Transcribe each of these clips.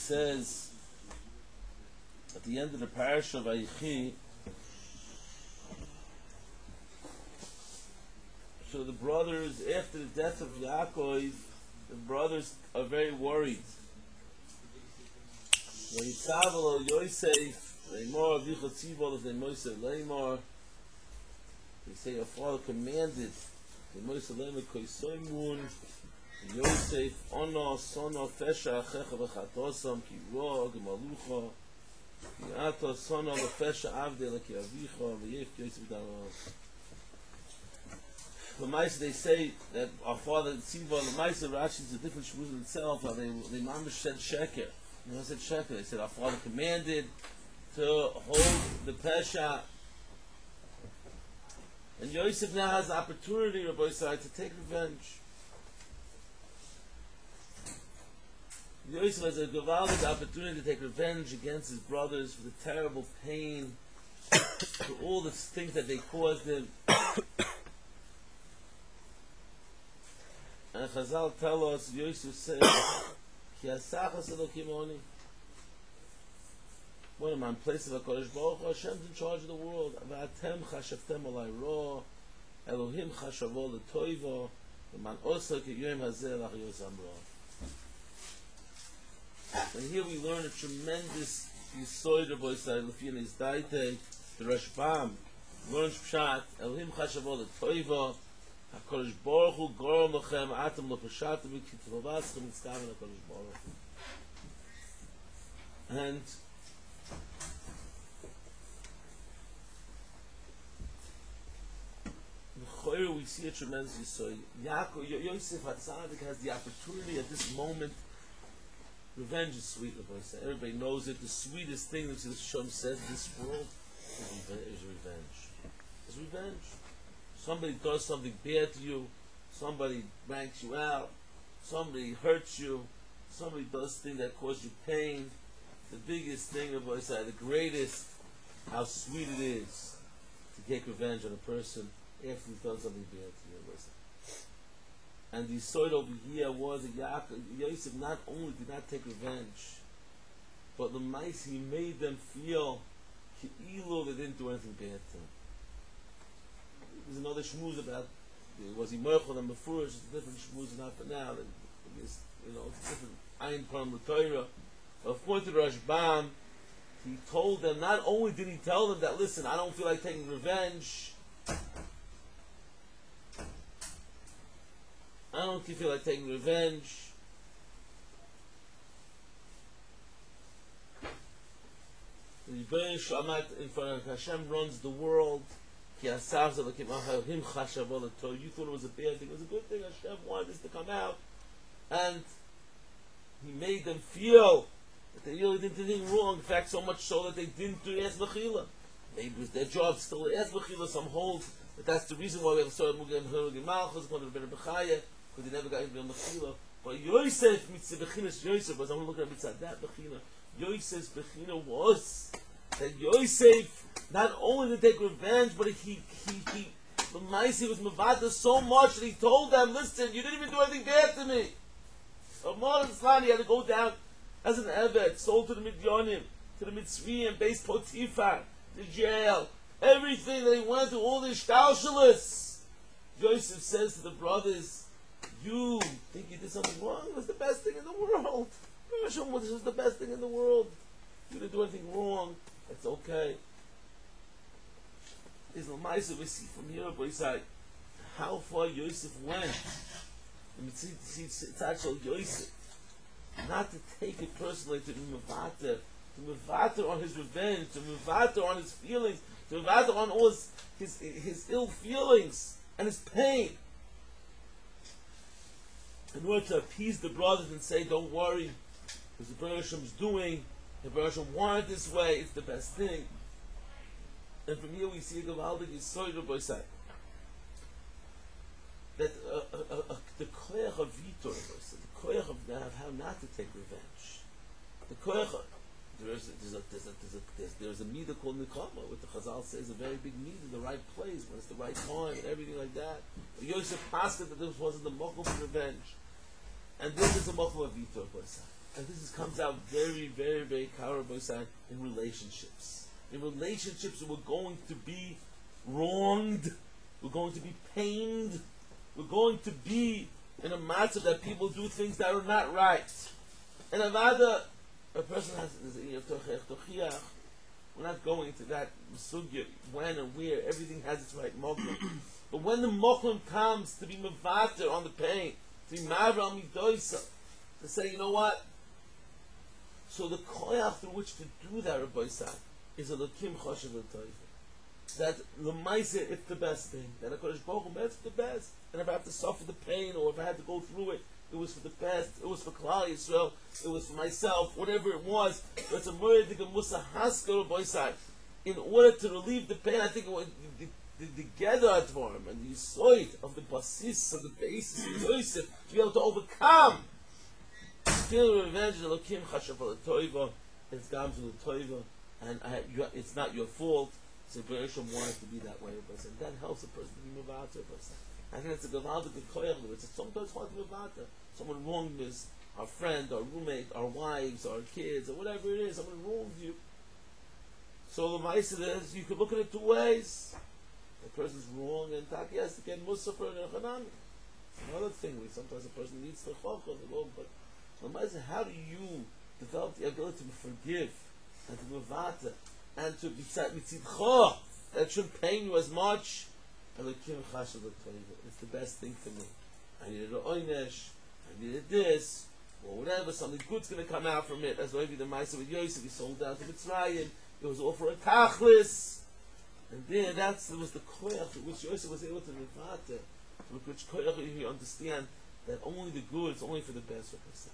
says at the end of the parasha of Vayichi, so the brothers, after the death of Yaakov, the brothers are very worried. Vayitzavel Yosef, Leimor Avicha Tzivol, Leimor Leimor. They say our father commanded, Leimor Leimor Koisoimun, Yosef, Ono, Sono, Fesha, Achecha V'chatosam, Ki Ro, Gemalucha, Ki Ato, Sono, Fesha, Avde, Leki Avicha, V'yef Yosef Darav. The Maisa, they say that our father Tzivol, the Maisa Rashi is a different shmuz in itself. They mamish said sheker. They said sheker. They said our father commanded to hold the pesha, and Yosef now has the opportunity, Rabbi Yisrael, to take revenge. Yosef has a gewaldig opportunity to take revenge against his brothers for the terrible pain, for all the things that they caused him. And Chazal tell us, Yosef says, Ki asachas Elokim oni. When I'm in place of HaKadosh Baruch Hu, Hashem's in charge of the world. V'atem chashavtem alai ro, Elohim chashavo l'toivo, v'man osa ki yom hazeh lach yosam ro. And here we learn a tremendous yisoid of Yisrael, Lefin is daite, the Rashbam, learns Pshat, Elohim chashavo l'toivo, HaKadosh Baruch Hu gorom lachem atem l'pashatem v'kitvovatzchem mitzkaven HaKadosh Baruch Hu. And we see a tremendous yisoid. Yosef HaTzadik has the opportunity at this moment. Revenge is sweet, everybody knows it. The sweetest thing that Hashem says in this world is revenge. Is revenge. Somebody does something bad to you, somebody ranks you out, somebody hurts you, somebody does things that cause you pain. The biggest thing, the greatest, how sweet it is to take revenge on a person after he's done something bad to you. And the side over here was that Yosef not only did not take revenge, but the mice, he made them feel ki'ilu they didn't do anything bad to him. There's another shmuz about, was he merchel and mefurish, it's a different shmuz, not for now. It's a different ayin param l'toira. But according to Rashbam, he told them, not only did he tell them that, listen, I don't feel like taking revenge, I don't feel like taking revenge. In front of Hashem runs the world. You thought it was a bad thing. It was a good thing. Hashem wanted this to come out. And he made them feel that they really didn't do anything wrong. In fact, so much so that they didn't do Es Mechila. Maybe it was their job still to Es Mechila. Some hold that that's the reason why we have started Mugim Malchus, going to the Bechaya, because they never got into Mechila. But Yosef, Mitzvah Bechinas Yosef, as I'm looking at Mitzvah, that Bechina, Yosef's Bechina was that Yosef not only did take revenge, but he the Maisi was Mavada so much that he told them, listen, you didn't even do anything bad to me. Amar Islani had to go down as an Evet, sold to the Midyanim, to the Mitzviyim, base Potifar, the jail, everything that he went through, all the Shtalshalis. Yosef says to the brothers, you think you did something wrong? It was the best thing in the world. This was the best thing in the world. You didn't do anything wrong. It's okay. Is Lamaisa we see from here, but he's like, how far Yosef went. It's actually Yosef. Not to take it personally, to Mavater on his revenge, to Mavater on his feelings, to Mavater on all his ill feelings and his pain. In order to appease the brothers and say, don't worry, because the Baruch Hashem's doing, the Baruch Hashem wanted this way, it's the best thing. And from here we see the Gavaldik Yisoid Rabbi Yisai. That the koyach of Vitor, the koyach of how not to take revenge. The koyach, there's a midah called Nikama, what the Chazal says, a very big midah, the right place, when it's the right time, and everything like that. But Yosef passed it that this wasn't the mochel of revenge. And this is a mochel of Vitor, Rabbi Yisai. and comes out very, very, very powerful in relationships. In relationships, we're going to be wronged, we're going to be pained, we're going to be in a matter that people do things that are not right. And a person has, we're not going to that sugya, when and where, everything has its right mokum. But when the mokum comes to be mevater on the pain, to be marvel on midoisa, to say, you know what? So the koyach through which to do that, Rabbi Isai, is a lokim choshev l'toiv. That l'maise, it's the best thing. That HaKadosh Baruch Hu, it's the best. And if I have to suffer the pain, or if I had to go through it, it was for the best. It was for Klal Yisrael. It was for myself. Whatever it was, but it's a murder to Musa Haskell, Rabbi Isai. In order to relieve the pain, I think it was the gather advarim and the yisoid of the basis, of the basis of Yosef, to be able to overcome. Feel revenge, Elokim chashav l'toiva, it's gams l'toiva, and it's not your fault. So Bereshim wants to be that way, and that helps a person to be mevater. I think it's a gavaldik koyach. It's sometimes hard to mevater. Someone wronged us, our friend, our roommate, our wives, our kids, or whatever it is. Someone wronged you. So the ma'aseh is, you could look at it two ways. The person's wrong, and Taki has to get Musa for an Echanami. Another thing, sometimes a person needs to chacham, but the ma'aseh, how do you develop the ability to forgive, and to mevata, and to be mitzidcha, that shouldn't pain you as much? It's the best thing for me. I needed an oynesh, I needed this, or whatever, something good's going to come out from it. As maybe the ma'aseh with Yosef, he sold out to Mitzrayim, it was all for a tachlis. And there, that was the koyach which Yosef was able to mevata, with which koyach you understand that only the good is only for the best for person.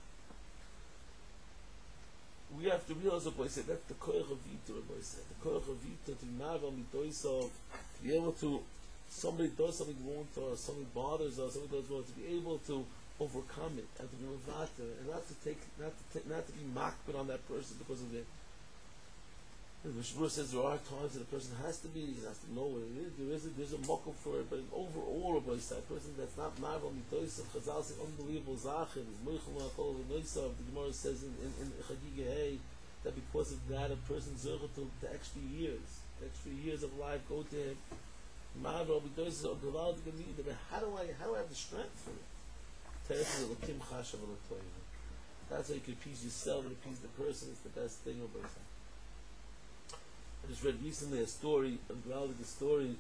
We have to realize what I said, that's the koyach of Vita, what I said. The koyach of Vita, to be marvel midoisav, to be able to, somebody does something wrong to us, somebody bothers us, somebody does wrong, to be able to overcome it, and to be mevata, and not to be mocked on that person because of it. The Shmuel says there are times that a person has to know what it is. There's a mokum for it, but overall, a person that's not marvel mitoisav, Chazal says unbelievable zachin, is moichel ma'achol v'noisav. The Gemara says in Chagigah Hey that because of that, a person zercha to extra years of life go to him. Marvel mitoisav, gaval to gemida. But how do I have the strength for it? Teres is a lokim chashav l'toiva. That's how you can appease yourself and appease the person. It's the best thing of it. I just read recently a story, the story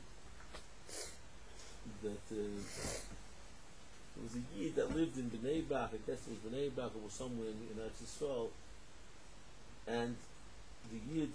that there was a Yid that lived in Bnei Brak. I guess it was Bnei Brak, or somewhere in Eretz Yisrael, and the Yid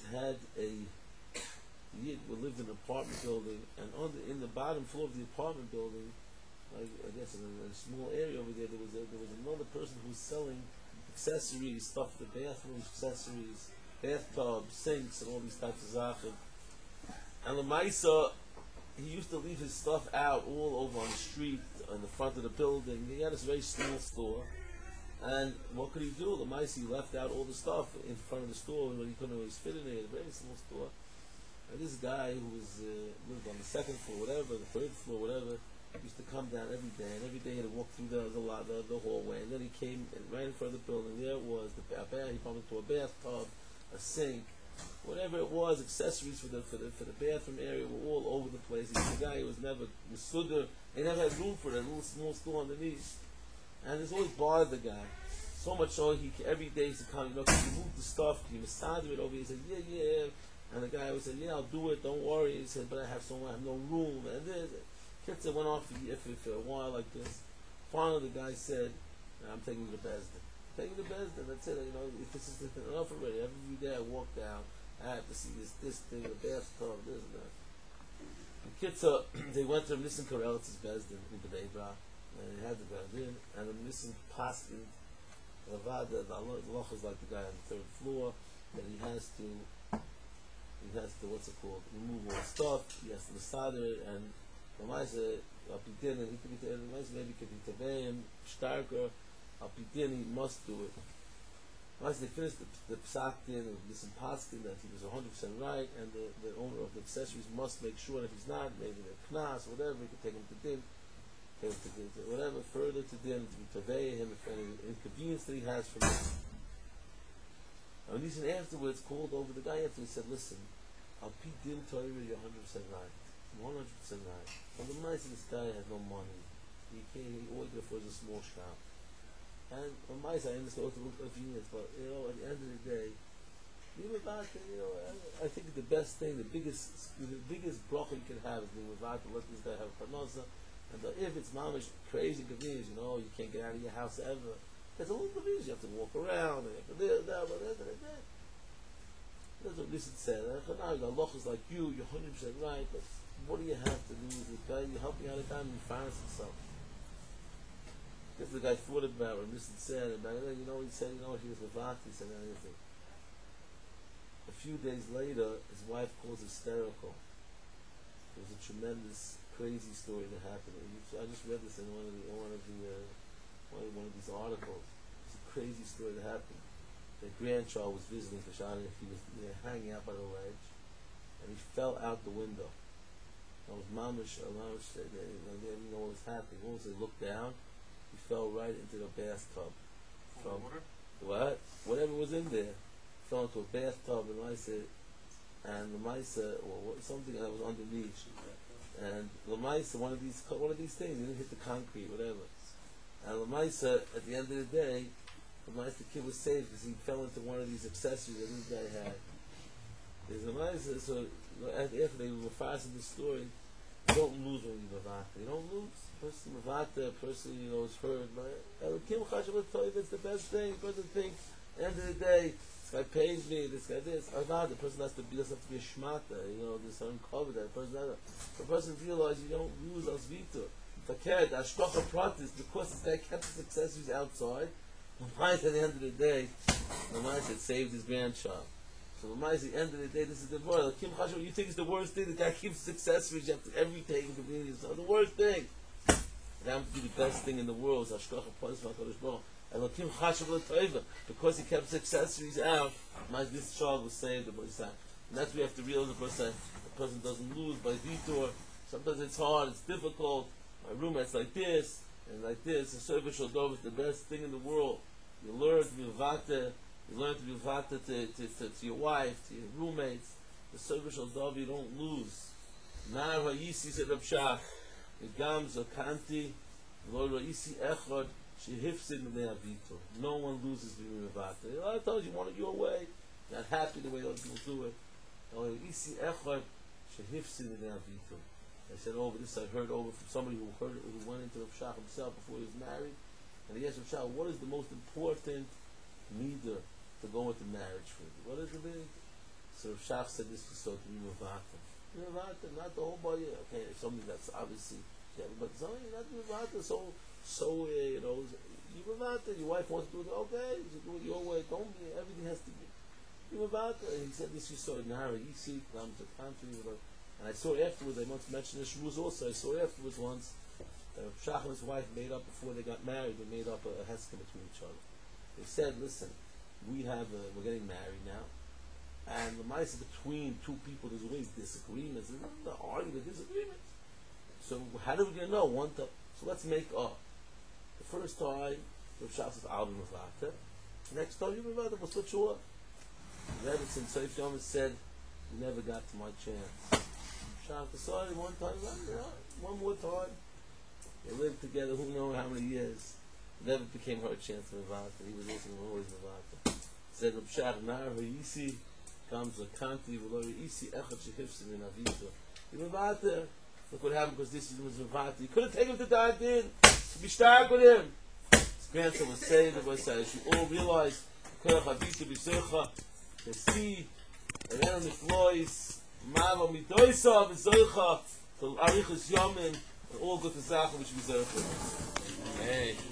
lived in an apartment building, and in the bottom floor of the apartment building, I guess in a small area over there was another person who was selling accessories, stuff for the bathroom, accessories, bathtubs, sinks, and all these types of zachim. And Lamaisa, he used to leave his stuff out all over on the street, in the front of the building. He had this very small store, and what could he do? Lamaisa, he left out all the stuff in front of the store when he couldn't always fit in it. A very small store. And this guy who lived on the second floor, whatever, the third floor, whatever, used to come down every day, and every day he had to walk through the hallway, and then he came and right in front of the building. There it was, he bumped into a bathtub, a sink, whatever it was, accessories for the bathroom area were all over the place. He was a guy who was never Masuda, he never had room for that little small store underneath. And it's always bothered the guy. So much so every day he used to come, can you move the stuff, can you massage it over here? He said, yeah. And the guy would say, yeah, I'll do it, don't worry. He said, but I have no room. And then kids went on for a while like this. Finally the guy said, I'm taking you to Bezdin. Taking the Bezdin, that's it. If this is enough already. Every day I walk down, I have to see this thing, the bathtub, this and that. The kids, they went to Nissan Karelitz's Bezdin in Bnei Brak, and they had the Bezdin, and the Nissan Paskin, the Loch is like the guy on the third floor, that he has to, remove all the stuff, he has to decide it, and the Maisa, maybe could be Taveim, Starker, he must do it. Once they finished the Psaktin and Nissan Paskin that he was 100% right, and the owner of the accessories must make sure that if he's not, maybe the Knas, whatever, he could take him to Din, whatever, further to Din, to Tavei him if any inconvenience that he has from it. Rishon afterwards called over the guy after, he said, listen, I'll be Din Torah, you're 100% right. 100% right. Well, the nice this guy had no money. He ordered for a small shop. And on my side, I understand what genius, but you know, at the end of the day, you know, I think the best thing, the biggest bracha you can have is being without to let this guy have parnasa. And if it's mamish crazy convenience, you know, you can't get out of your house ever. It's a little convenience. You have to walk around and that's what Nissan said. The Allah is like you're 100% right, but what do you have to do with the guy? You're helping out a guy and he finds himself. Because the guy thought about it, Nissan said, and you know, he said, you know, he was Mavat, he said anything. A few days later, his wife calls hysterical. It was a tremendous, crazy story that happened. I just read this in one of these articles. It's a crazy story that happened. Their grandchild was visiting for Shana. He was hanging out by the ledge, and he fell out the window. It was mamish. They didn't know what was happening. Once they looked down, he fell right into the bathtub. From what? Whatever was in there. Fell into a bathtub, and the mice, or something that was underneath. And the mice, one of these things, he didn't hit the concrete, whatever. And the mice, at the end of the day, the kid was saved because he fell into one of these accessories that this guy had. There's a mice, so after they were fast in the story, you don't lose when you mavata. You don't lose. Person mavata, person is heard. That's the best thing. The person thinks, at the end of the day, this guy pays me, this guy this. Or not, the person doesn't have to be a shmata, there's uncovered that. The person realizes you don't lose as vito. Fakir, the ashkocha pratis, because this guy kept his accessories outside, the mice at the end of the day, the mice had saved his grandchild. So the mice at the end of the day, this is the word. Kim Chashav, you think it's the worst thing? The guy keeps his accessories, you have to everything inconvenience. So the worst thing. That would be the best thing in the world. Ashkocha pratis, HaKadosh Baruch Hu. And Kim Chashav l'toiva, because he kept his accessories out, this child was saved. And that's what we have to realize. The person doesn't lose by detour. Sometimes it's hard, it's difficult. My roommate's like this, and like this. The service shall go is the best thing in the world. You learn to be vata. You learn to be vata to your wife, to your roommates. The service shall go, you don't lose. Nar ha'isi said Reb Shach. Gam zokanti, lo ra'isi echad, shehifsid m'nei avito. No one loses being vata. I told you, want it your way. Not happy the way other people do it. Lo ra'isi echad, shehifsid m'nei avito. I said this I heard over from somebody who went into Rav Shach himself before he was married, and he asked Rav Shach, what is the most important midah to go into marriage for you? What is the big? So Rav Shach said this was so to be mavata. Mavata, not the whole body. Okay, something that's obviously, but something not mavata. So you mavata. Your wife wants to do it. Okay, you do it your way. Don't be. Everything has to be. You mavata. And he said this you saw in Nara. You see, comes to country. And I saw afterwards, I once mentioned the Shavuos also, I saw afterwards once, Shach and his wife made up, before they got married, they made up a heskel between each other. They said, listen, we're getting married now, and the mice between two people, there's always disagreements, there's not argument, disagreements. So how do we get to know? So let's make up. The first time, Rav Shach says, I'll be Mavata. Next time, you Mavata, we'll switch you up. The Rebbe since Seif Yom said, you never got to my chance. Shach decided one time, one more time. They lived together, who knows how many years. Never became her chance to Mavata. He was always Mavata. Said Reb Shach, Nar ha'isi comes a kanti v'lo ha'isi echad shehifsin in avito. He Mavata. Look what happened because this was Mavata. He couldn't take him to Dardin. To be stark with him. His grandson was saved. The Messiah. You all realize, Koyach avito b'zircha, to see, and then the floors, Mava midoisa v'zoicha, to arichus yamin, and all good to Zachar which we zercha. Hey.